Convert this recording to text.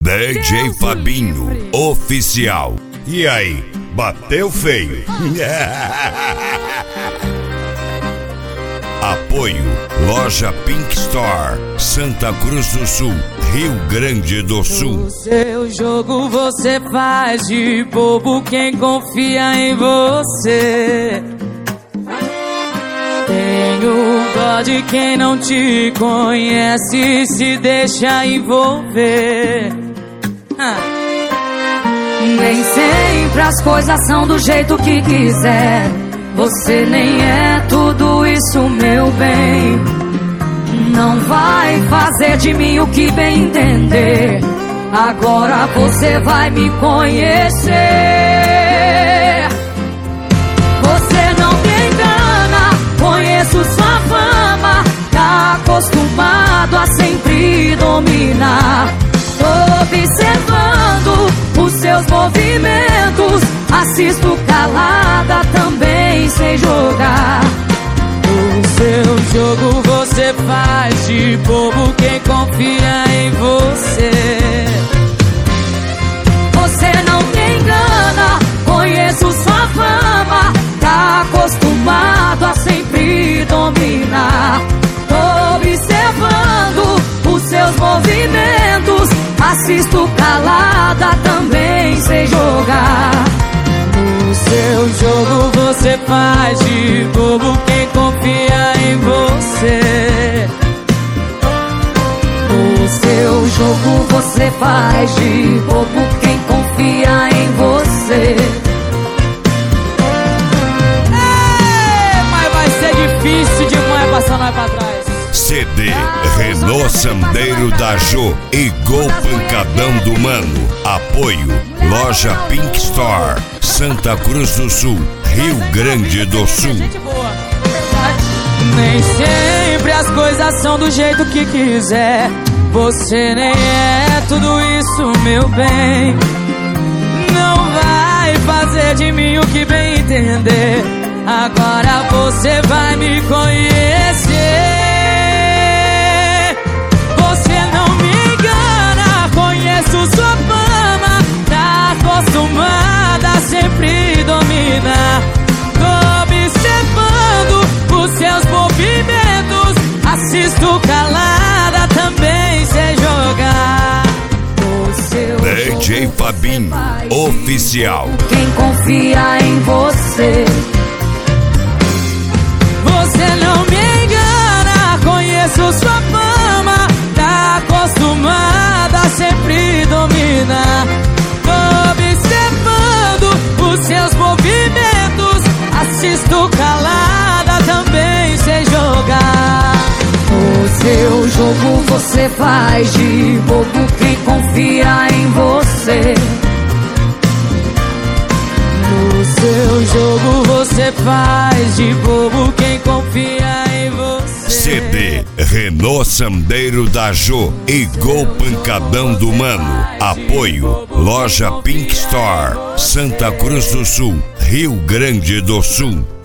DJ Fabinho Oficial. E aí, bateu feio? Apoio Loja Pink Store, Santa Cruz do Sul, Rio Grande do Sul. O seu jogo você faz de bobo quem confia em você. Tenho dó de quem não te conhece e se deixa envolver. Nem sempre as coisas são do jeito que quiser. Você nem é tudo isso, meu bem. Não vai fazer de mim o que bem entender. Agora você vai me conhecer. Você não me engana, conheço sua fama. Tá acostumado a sempre dominar. Tô observando os seus movimentos. Assisto calada, também sei jogar. O seu jogo você faz de bobo quem confia em você. Você não me engana, conheço sua fama. Tá acostumado a sempre dominar. Tô observando os seus movimentos. Assisto calada, também sei jogar. O seu jogo você faz de bobo quem confia em você. O seu jogo você faz de bobo quem confia em você. Mas vai ser difícil demais passar nós pra trás. CD Renault Sandeiro da Jô e Gol Pancadão do Mano. Apoio Loja Pink Store, Santa Cruz do Sul, Rio Grande do Sul. Nem sempre as coisas são do jeito que quiser. Você nem é tudo isso, meu bem. Não vai fazer de mim o que bem entender. Agora você vai me conhecer. Sua fama, tá acostumada a sempre dominar. Tô observando os seus movimentos. Assisto calada, também sei jogar. O seu DJ Fabinho Oficial. Quem confia em você. Você não me engana, conheço sua fama. Tá acostumada a sempre dominar. Tô observando os seus movimentos. Assisto calada, também sei jogar. O seu jogo você faz de bobo quem confia em você. No seu jogo você faz de bobo quem confia em você. CD Renault Sandeiro da Jô e Gol Pancadão do Mano. Apoio Loja Pink Store, Santa Cruz do Sul, Rio Grande do Sul.